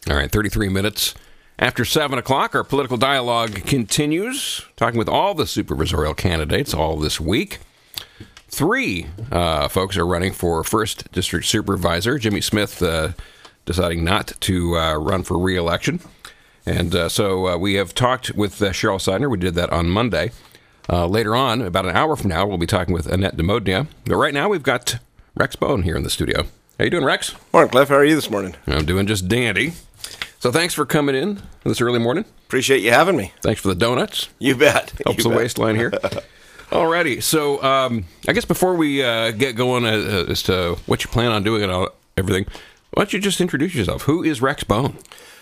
All right, 33 minutes after 7 o'clock, our political dialogue continues, talking with all the supervisorial candidates all this week. 3 folks are running for 1st District Supervisor. Jimmy Smith deciding not to run for re-election. And so we have talked with Cheryl Seidner. We did that on Monday. Later on, about an hour from now, we'll be talking with Annette Demodnia. But right now, we've got Rex Bone here in the studio. How you doing, Rex? Morning, Cliff. How are you this morning? I'm doing just dandy. So thanks for coming in this early morning. Appreciate you having me. Thanks for the donuts. You bet. Helps the waistline here. Alrighty. So I guess before we get going as to what you plan on doing and all, everything, why don't you just introduce yourself? Who is Rex Bone?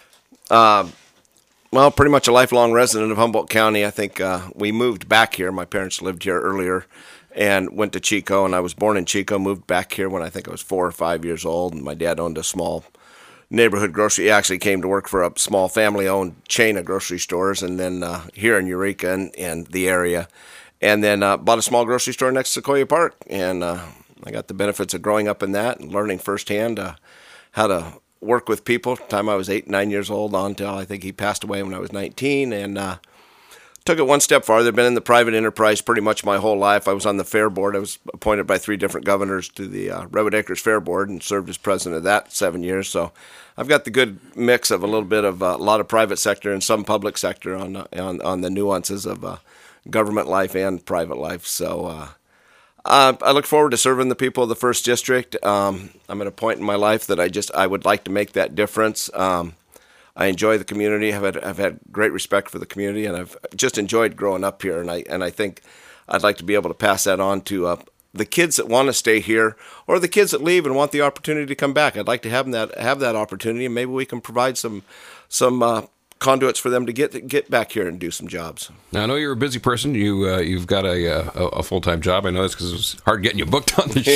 Well, pretty much a lifelong resident of Humboldt County. I think we moved back here. My parents lived here earlier and went to Chico, and I was born in Chico, moved back here when I think I was 4 or 5 years old, and my dad owned a small neighborhood grocery. He actually came to work for a small family-owned chain of grocery stores, and then here in Eureka and the area, and then bought a small grocery store next to Sequoia Park, and I got the benefits of growing up in that and learning firsthand how to work with people. The time I was 8, 9 years old on till I think he passed away when I was 19, and took it one step farther. Been in the private enterprise pretty much my whole life. I was on the Fair Board. I was appointed by 3 different governors to the Redwood Acres Fair Board and served as president of that 7 years. So I've got the good mix of a little bit of a lot of private sector and some public sector on the nuances of government life and private life. So I look forward to serving the people of the 1st District. I'm at a point in my life that I would like to make that difference. I enjoy the community. I've had great respect for the community, and I've just enjoyed growing up here. And I think I'd like to be able to pass that on to the kids that want to stay here, or the kids that leave and want the opportunity to come back. I'd like to have that opportunity, and maybe we can provide some conduits for them to get back here and do some jobs. Now, I know you're a busy person. You've got a full-time job. I know this because it was hard getting you booked on the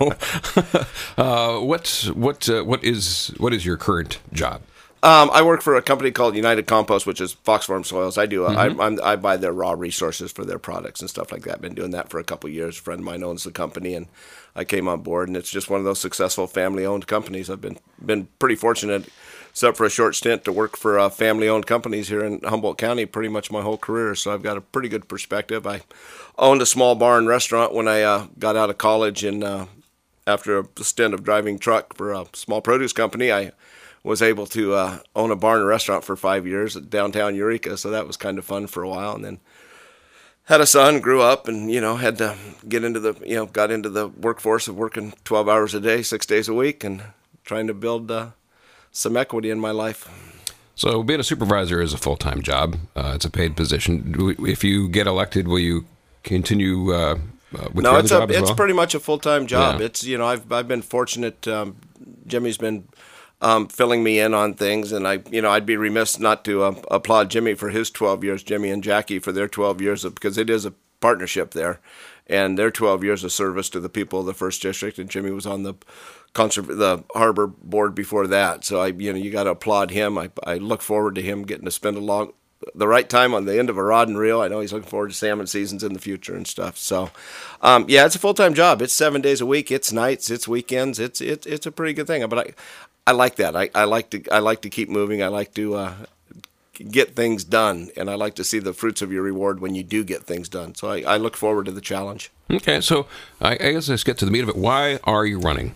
show. What is your current job? I work for a company called United Compost, which is Fox Farm Soils. I do. I buy their raw resources for their products and stuff like that. Been doing that for a couple of years. A friend of mine owns the company, and I came on board, and it's just one of those successful family-owned companies. I've been pretty fortunate, except for a short stint, to work for family-owned companies here in Humboldt County pretty much my whole career. So I've got a pretty good perspective. I owned a small bar and restaurant when I got out of college, and after a stint of driving truck for a small produce company, I was able to own a bar and restaurant for 5 years at downtown Eureka, so that was kind of fun for a while. And then had a son, grew up, and had to get into the workforce of working 12 hours a day, 6 days a week, and trying to build some equity in my life. So being a supervisor is a full-time job. It's a paid position. If you get elected, will you continue with your other job as well? It's pretty much a full-time job. Yeah. It's I've been fortunate. Jimmy's been filling me in on things, and I'd be remiss not to applaud Jimmy for his 12 years, Jimmy and Jackie for their 12 years, because it is a partnership there, and their 12 years of service to the people of the 1st District, and Jimmy was on the harbor board before that, so you got to applaud him. I look forward to him getting to spend the right time on the end of a rod and reel. I know he's looking forward to salmon seasons in the future and stuff. So, it's a full-time job. It's 7 days a week. It's nights. It's weekends. It's a pretty good thing. But I like that. I like to keep moving. I like to get things done, and I like to see the fruits of your reward when you do get things done. So I look forward to the challenge. Okay, so I guess let's get to the meat of it. Why are you running?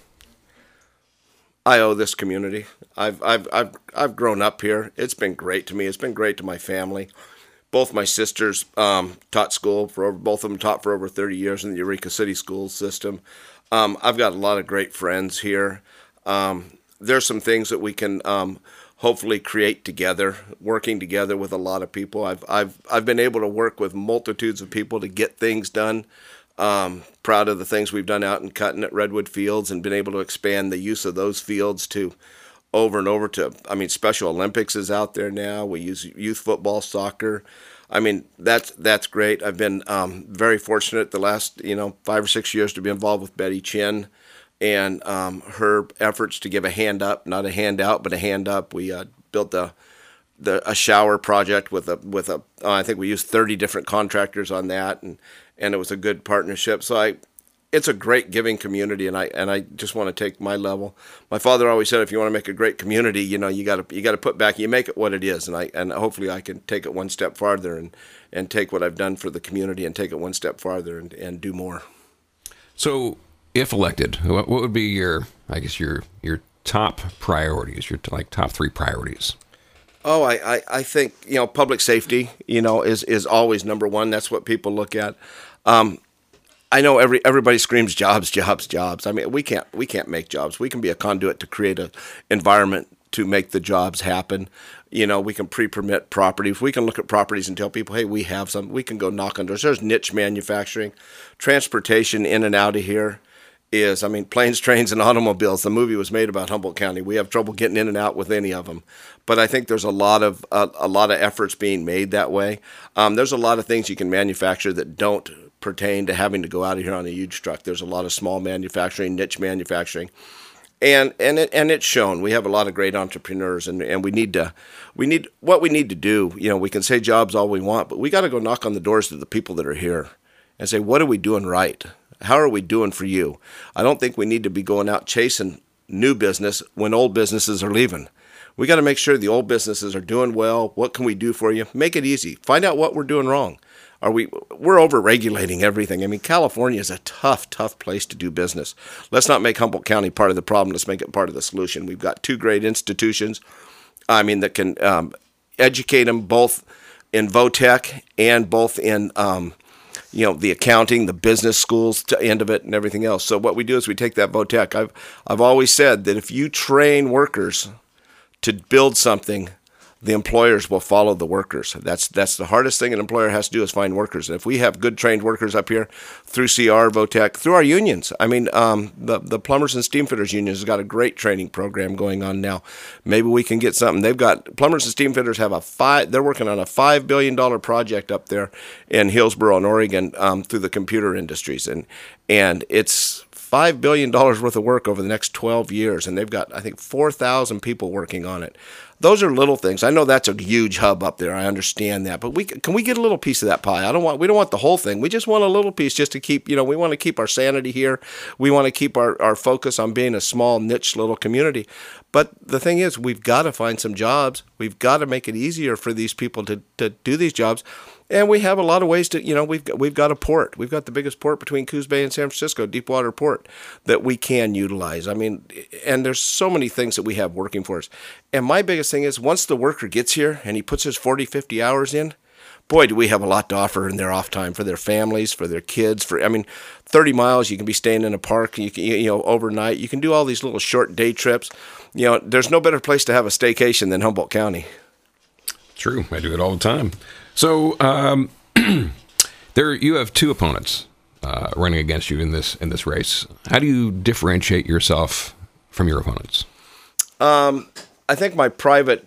I owe this community. I've grown up here. It's been great to me. It's been great to my family. Both my sisters taught school both of them taught for over 30 years in the Eureka City school system. I've got a lot of great friends here. There's some things that we can hopefully create together, working together with a lot of people. I've been able to work with multitudes of people to get things done. Proud of the things we've done out in Cutton at Redwood Fields, and been able to expand the use of those fields to over and over to, Special Olympics is out there now. We use youth football, soccer. That's great. I've been very fortunate the last 5 or 6 years to be involved with Betty Chin and her efforts to give a hand up, not a handout, but a hand up. We built a shower project with I think we used 30 different contractors on that, and it was a good partnership. So it's a great giving community, and I just want to take my level. My father always said, if you want to make a great community, you got to put back, you make it what it is, and hopefully I can take it one step farther and take what I've done for the community and take it one step farther and do more. So, if elected, what would be your top priorities, your top 3 priorities? Oh, I think, public safety, is always number one. That's what people look at. I know everybody screams jobs, jobs, jobs. I mean, we can't make jobs. We can be a conduit to create an environment to make the jobs happen. We can pre-permit properties. We can look at properties and tell people, hey, we have some. We can go knock on doors. There's niche manufacturing. Transportation in and out of here is, planes, trains, and automobiles. The movie was made about Humboldt County. We have trouble getting in and out with any of them. But I think there's a lot of efforts being made that way. There's a lot of things you can manufacture that don't pertain to having to go out of here on a huge truck. There's a lot of small manufacturing, niche manufacturing, and it's shown. We have a lot of great entrepreneurs, and we need what we need to do. We can say jobs all we want, but we got to go knock on the doors of the people that are here and say, what are we doing right? How are we doing for you? I don't think we need to be going out chasing new business when old businesses are leaving. We got to make sure the old businesses are doing well. What can we do for you? Make it easy. Find out what we're doing wrong. We're over-regulating everything. California is a tough place to do business. Let's not make Humboldt County part of the problem. Let's make it part of the solution. We've got 2 great institutions, that can educate them both in VOTEC and both in, the accounting, the business schools to end of it and everything else. So what we do is we take that VOTEC. I've always said that if you train workers to build something, the employers will follow the workers. That's the hardest thing an employer has to do is find workers. And if we have good trained workers up here through CR, VOTEC, through our unions, the Plumbers and Steamfitters Union has got a great training program going on now. Maybe we can get something. They've got Plumbers and Steamfitters they're working on a $5 billion project up there in Hillsboro in Oregon through the computer industries, and it's $5 billion worth of work over the next 12 years, and they've got, I think, 4,000 people working on it. Those are little things. I know that's a huge hub up there. I understand that, but can we get a little piece of that pie? We don't want the whole thing. We just want a little piece just to keep, we want to keep our sanity here. We want to keep our focus on being a small niche little community. But the thing is, we've got to find some jobs. We've got to make it easier for these people to do these jobs. And we have a lot of ways to, we've got a port. We've got the biggest port between Coos Bay and San Francisco, Deepwater Port, that we can utilize. And there's so many things that we have working for us. And my biggest thing is once the worker gets here and he puts his 40, 50 hours in, boy, do we have a lot to offer in their off time for their families, for their kids. 30 miles, you can be staying in a park, you can, overnight. You can do all these little short day trips. There's no better place to have a staycation than Humboldt County. True. I do it all the time. So you have 2 opponents running against you in this race. How do you differentiate yourself from your opponents? I think my private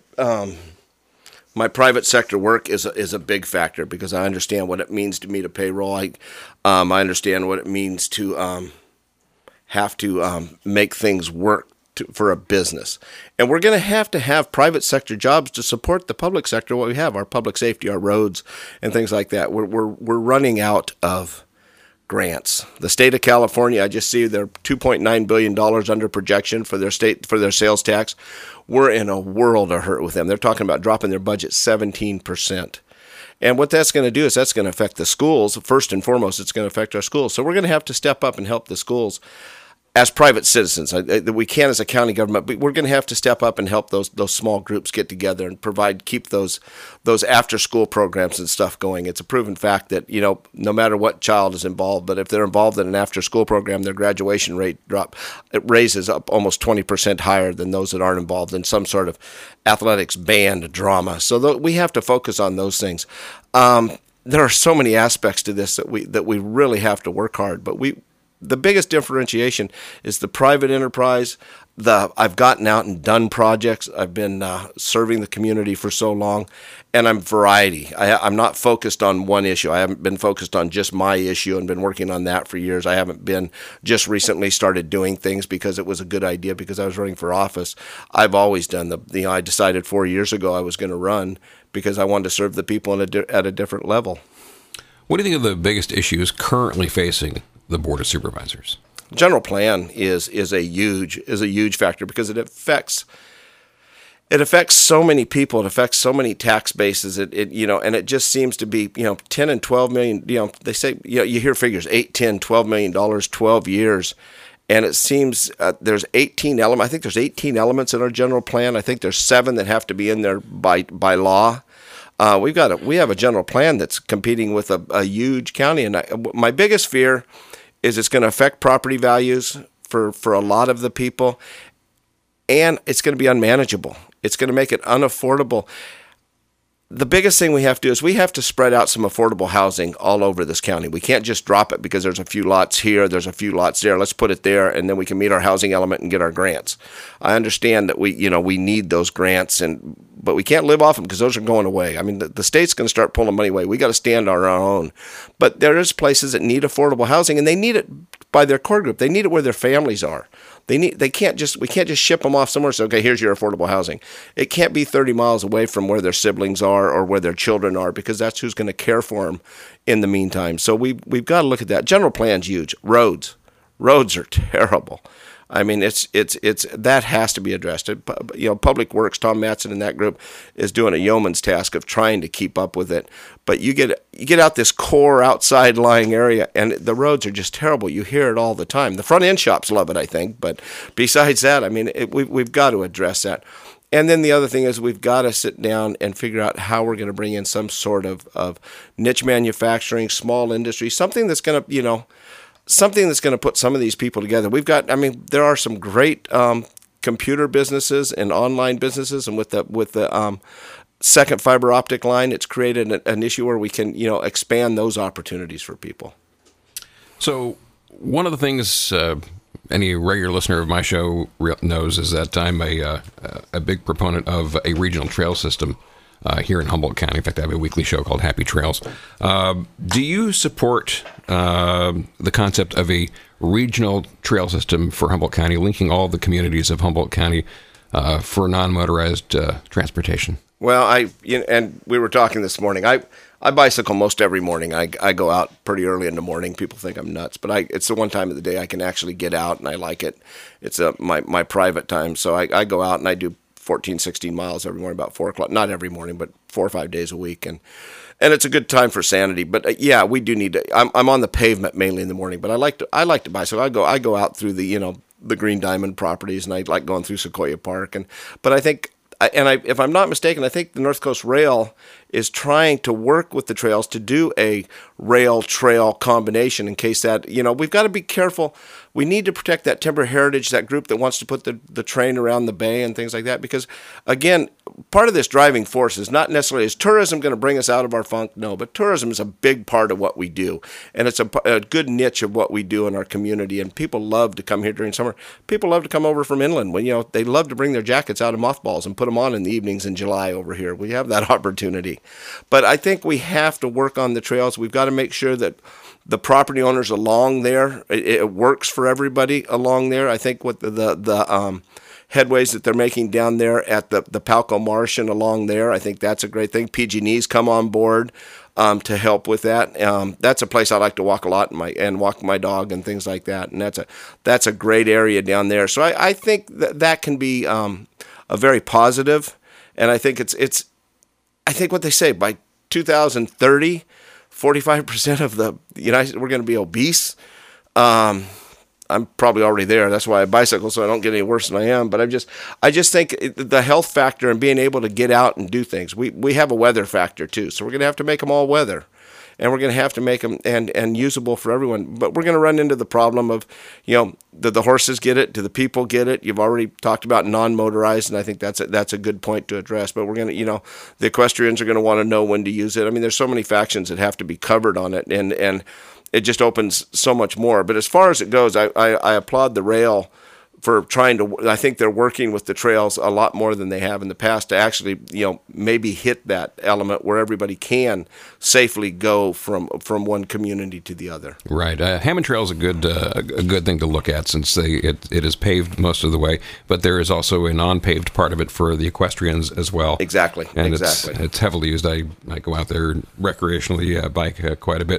sector work is a big factor because I understand what it means to meet a payroll. I understand what it means to have to make things work for a business. And we're going to have private sector jobs to support the public sector, what we have, our public safety, our roads, and things like that. We're running out of grants. The state of California, I just see they're $2.9 billion under projection for their sales tax. We're in a world of hurt with them. They're talking about dropping their budget 17%. And what that's going to do is that's going to affect the schools. First and foremost, it's going to affect our schools. So we're going to have to step up and help the schools as private citizens. We can as a county government, but we're going to have to step up and help those small groups get together and keep those after school programs and stuff going. It's a proven fact that, no matter what child is involved, but if they're involved in an after school program, their graduation rate raises up almost 20% higher than those that aren't involved in some sort of athletics, band, drama. So we have to focus on those things. There are so many aspects to this that we really have to work hard, but the biggest differentiation is the private enterprise. I've gotten out and done projects. I've been serving the community for so long, and I'm variety. I'm not focused on one issue. I haven't been focused on just my issue and been working on that for years. I haven't been just recently started doing things because it was a good idea because I was running for office. I've always done I decided 4 years ago I was going to run because I wanted to serve the people at a different level. What do you think are the biggest issues currently facing the Board of Supervisors? General plan is a huge factor because it affects so many people. It affects so many tax bases. And it just seems to be 10 and 12 million. They say you hear figures 8, 10, 12 million dollars, 12 years. And it seems there's 18 elements. I think there's 18 elements in our general plan. I think there's 7 that have to be in there by law. We have a general plan that's competing with a huge county. And my biggest fear is it's going to affect property values for a lot of the people, and it's going to be unmanageable. It's going to make it unaffordable. The biggest thing we have to do is we have to spread out some affordable housing all over this county. We can't just drop it because there's a few lots here, there's a few lots there. Let's put it there, and then we can meet our housing element and get our grants. I understand that we need those grants, but we can't live off them because those are going away. I mean, the state's going to start pulling money away. We got to stand on our own. But there is places that need affordable housing, and they need it by their core group. They need it where their families are. We can't just ship them off somewhere and say, okay, here's your affordable housing. It can't be 30 miles away from where their siblings are or where their children are, because that's who's going to care for them in the meantime. So we've got to look at that. General plan's huge. Roads are terrible. I mean, it's that has to be addressed. Public Works, Tom Matson and that group is doing a yeoman's task of trying to keep up with it. But you get out this core outside lying area, and the roads are just terrible. You hear it all the time. The front end shops love it, I think. But besides that, I mean, we've got to address that. And then the other thing is we've got to sit down and figure out how we're going to bring in some sort of niche manufacturing, small industry, something that's going to put some of these people together. There are some great computer businesses and online businesses, and with the second fiber optic line, it's created an issue where we can expand those opportunities for people. So one of the things any regular listener of my show knows is that I'm a big proponent of a regional trail system here in Humboldt County. In fact, I have a weekly show called Happy Trails. Do you support the concept of a regional trail system for Humboldt County, linking all the communities of Humboldt County for non-motorized transportation? Well, and we were talking this morning. I bicycle most every morning. I go out pretty early in the morning. People think I'm nuts, but it's the one time of the day I can actually get out, and I like it. It's my private time, so I go out and I do 14, 16 miles every morning, about 4 o'clock. Not every morning, but 4 or 5 days a week. And it's a good time for sanity. But yeah, we do need to, I'm on the pavement mainly in the morning, but I like to bicycle. I go out through the Green Diamond properties, and I like going through Sequoia Park. But I think, if I'm not mistaken, I think the North Coast Rail is trying to work with the trails to do a rail-trail combination in case that, we've got to be careful. We need to protect that timber heritage, that group that wants to put the train around the bay and things like that, because, again, part of this driving force is not necessarily, is tourism going to bring us out of our funk? No, but tourism is a big part of what we do, and it's a good niche of what we do in our community, and people love to come here during summer. People love to come over from inland. When they love to bring their jackets out of mothballs and put them on in the evenings in July over here. We have that opportunity. But I think we have to work on the trails. We've got to make sure that the property owners along there, it works for everybody along there. I think what the headways that they're making down there at the Palco Marsh and along there, I think that's a great thing. PG&E's come on board to help with that. That's a place I like to walk a lot and walk my dog and things like that. And that's a great area down there. So I think that can be a very positive. And I think I think what they say, by 2030, 45% of the United States, we're going to be obese. I'm probably already there. That's why I bicycle, so I don't get any worse than I am. But I just think the health factor and being able to get out and do things. We have a weather factor too, so we're going to have to make them all weather. And we're going to have to make them and usable for everyone. But we're going to run into the problem of, the horses get it? Do the people get it? You've already talked about non-motorized, and I think that's a good point to address. But we're going to, the equestrians are going to want to know when to use it. I mean, there's so many factions that have to be covered on it, and it just opens so much more. But as far as it goes, I applaud the rail for trying to, I think they're working with the trails a lot more than they have in the past to actually, maybe hit that element where everybody can safely go from one community to the other. Right. Hammond Trail is a good thing to look at since it is paved most of the way, but there is also a non-paved part of it for the equestrians as well. Exactly. And it's heavily used. I go out there recreationally, bike quite a bit.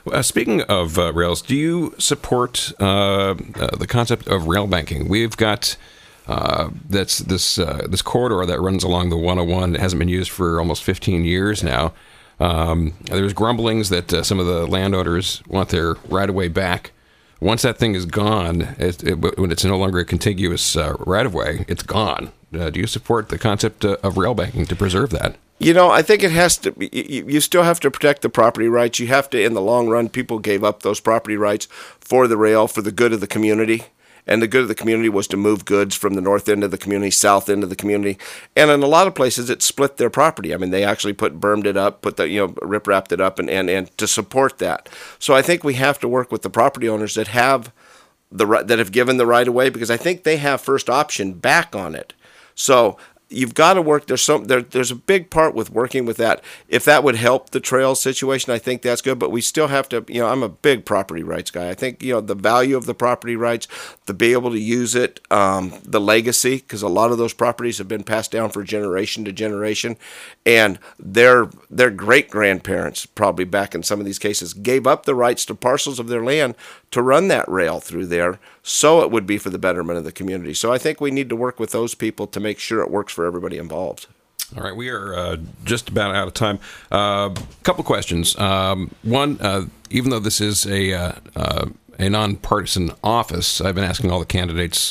Speaking of rails, do you support the concept of rail banking? We've got that's this corridor that runs along the 101. It hasn't been used for almost 15 years now. There's grumblings that some of the landowners want their right-of-way back. Once that thing is gone, when it's no longer a contiguous right-of-way, it's gone. Do you support the concept of rail banking to preserve that? I think it has to be, you still have to protect the property rights. You have to, in the long run, people gave up those property rights for the rail, for the good of the community. And the good of the community was to move goods from the north end of the community, south end of the community. And in a lot of places, it split their property. I mean, they actually bermed it up, rip-wrapped it up, and to support that. So I think we have to work with the property owners that have given the right of way, because I think they have first option back on it. So you've got to work. There's a big part with working with that. If that would help the trail situation, I think that's good. But we still have to. I'm a big property rights guy. I think the value of the property rights, to be able to use it, the legacy, because a lot of those properties have been passed down for generation to generation, and their great grandparents probably back in some of these cases gave up the rights to parcels of their land to run that rail through there, so it would be for the betterment of the community. So I think we need to work with those people to make sure it works for everybody involved. All right, we are just about out of time. Couple questions. One, even though this is a nonpartisan office, I've been asking all the candidates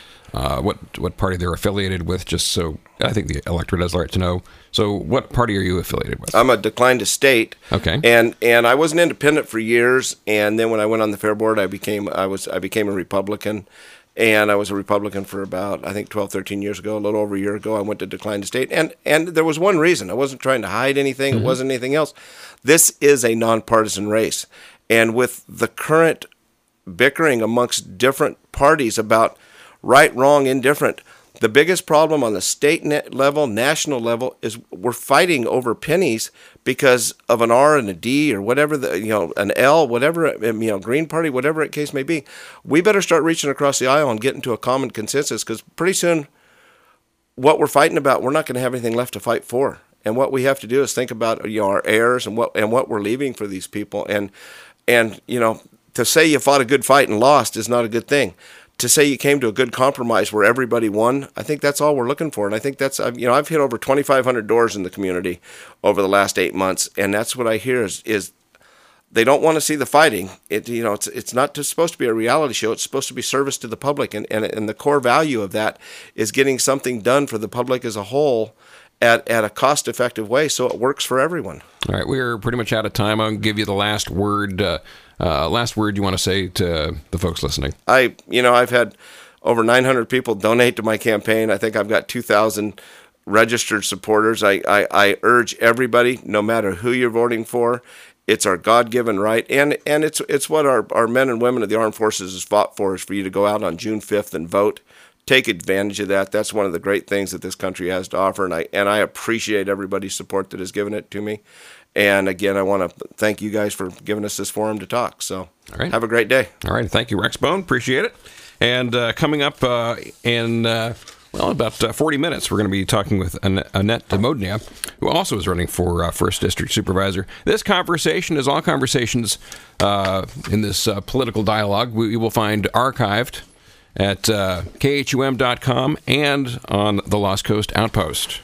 what party they're affiliated with, just so I think the electorate has the right to know. So what party are you affiliated with? I'm a declined estate. Okay. And I was an independent for years, and then when I went on the fair board, I became a Republican. And I was a Republican for about, I think, 12, 13 years ago, a little over a year ago. I went to declined estate. And there was one reason. I wasn't trying to hide anything. Mm-hmm. It wasn't anything else. This is a nonpartisan race. And with the current bickering amongst different parties about right, wrong, indifferent, the biggest problem on the state level, national level, is we're fighting over pennies because of an R and a D or whatever, an L, whatever, Green Party, whatever the case may be. We better start reaching across the aisle and getting to a common consensus, because pretty soon what we're fighting about, we're not going to have anything left to fight for. And what we have to do is think about our heirs and what we're leaving for these people. And to say you fought a good fight and lost is not a good thing. To say you came to a good compromise where everybody won, I think that's all we're looking for. And I think that's, I've hit over 2,500 doors in the community over the last 8 months, and that's what I hear is they don't want to see the fighting. It's not supposed to be a reality show. It's supposed to be service to the public, and the core value of that is getting something done for the public as a whole at a cost-effective way, so it works for everyone. All right, we're pretty much out of time. I'll give you the last word. Last word you want to say to the folks listening? I've had over 900 people donate to my campaign. I think I've got 2,000 registered supporters. I urge everybody, no matter who you're voting for, it's our God-given right, and it's what our men and women of the armed forces has fought for, is for you to go out on June 5th and vote. Take advantage of that. That's one of the great things that this country has to offer, and I appreciate everybody's support that has given it to me. And again, I want to thank you guys for giving us this forum to talk. So, all right. Have a great day. All right. Thank you, Rex Bone. Appreciate it. And coming up in about 40 minutes, we're going to be talking with Annette Demodnia, who also is running for 1st District Supervisor. This conversation, as all conversations in this political dialogue, we will find archived at khum.com and on the Lost Coast Outpost.